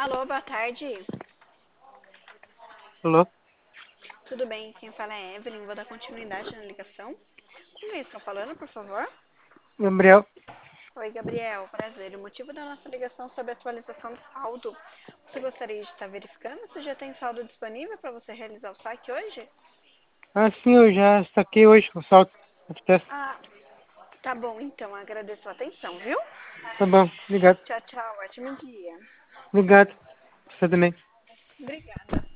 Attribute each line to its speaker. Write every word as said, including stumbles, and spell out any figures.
Speaker 1: Alô, boa tarde.
Speaker 2: Alô?
Speaker 1: Tudo bem? Quem fala é Evelyn. Vou dar continuidade na ligação. Com quem estão falando, por favor?
Speaker 2: Gabriel?
Speaker 1: Oi, Gabriel. Prazer. O motivo da nossa ligação é sobre a atualização do saldo. Você gostaria de estar verificando se já tem saldo disponível para você realizar o saque hoje?
Speaker 2: Ah, sim, eu já saquei hoje o salto.
Speaker 1: Ah, tá bom então. Agradeço a atenção, viu?
Speaker 2: Tá bom, obrigado.
Speaker 1: Tchau, tchau. Ótimo dia.
Speaker 2: Obrigado. Você também.
Speaker 1: Obrigada.